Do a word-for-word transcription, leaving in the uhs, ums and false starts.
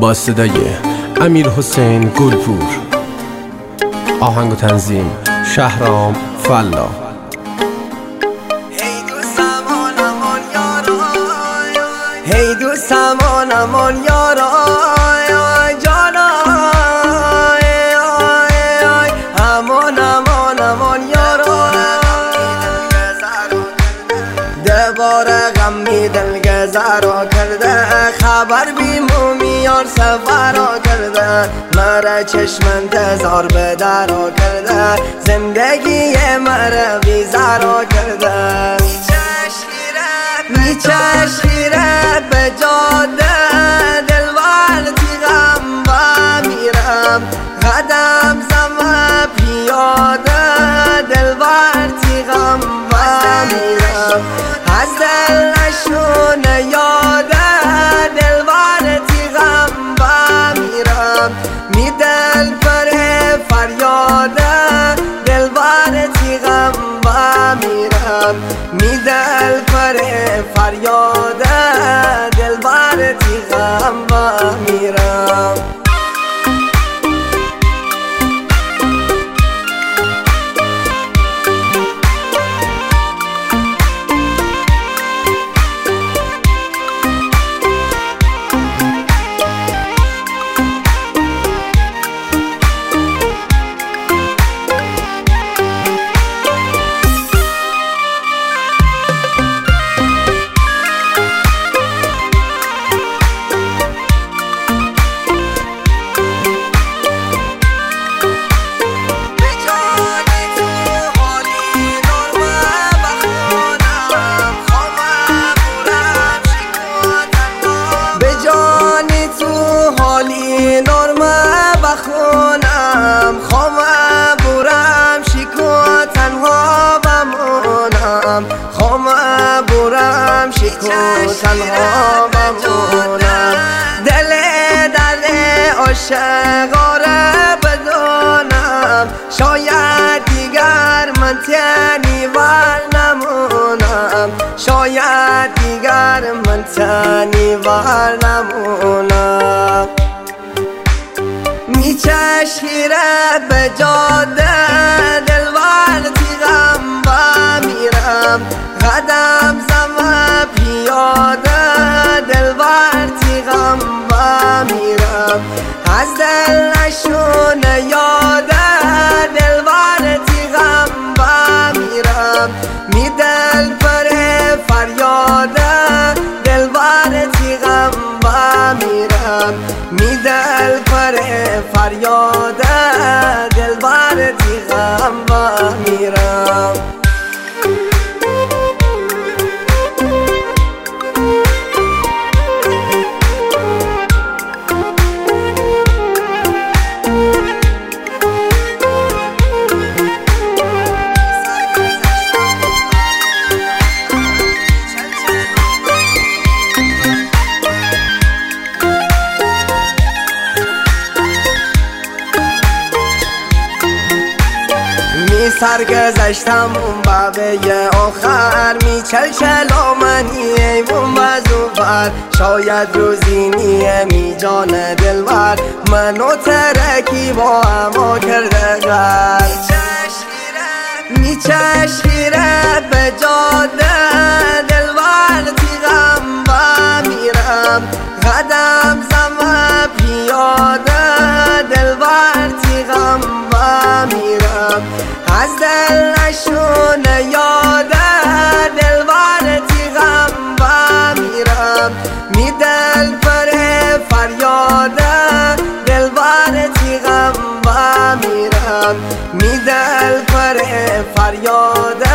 با صدای امیر حسین گلپور، آهنگ و تنظیم شهرام فلا. هی دوستم آنمان یارا جانا امان امان امان یارا دوباره غم می دلگذارا کرده خبر بی مومیار سفرا کرده مرا چشم انتظار به درا کرده زندگی مرا بیزارا کرده میچشیره به جاده دلوار تیغم با میرم قدم زم پیاده دلوار تیغم با میرم از دل نشونه یاده دلوار تیغم با میرم می دل پر فریاده دلوار تیغم با میرم می دل پر فریاده دلوار تیغم با میرم بخونم خواهم برم شکو تنها بمونم خواهم برم شکو تنها بمونم دل دل عاشقاره بدونم شاید دیگر من تنی ور نمونم شاید دیگر من تنی ور نمونم میچشیره به جاده دلوار تیغم با میرم قدم زم پیاده دلوار تیغم با میرم از دل نشونه یاده دلوار تیغم با میرم می دل پر فریاده دلوار تیغم با میرم می دل پر فریاده دلوار تیغم با میرم سرگذشتم اون بابه آخر می چلچل منی ایوون و زوفر شاید روزی نیه می جان دلور منو ترکی با اما کرده غر می چشیره به جاده دلور تیغم با میرم قدم زم پیاده دلور تیغم با میرم از دل نشونه یاده دلوار تیغم با میرم می دل پر فریاده دلوار تیغم با میرم می دل پر فریاده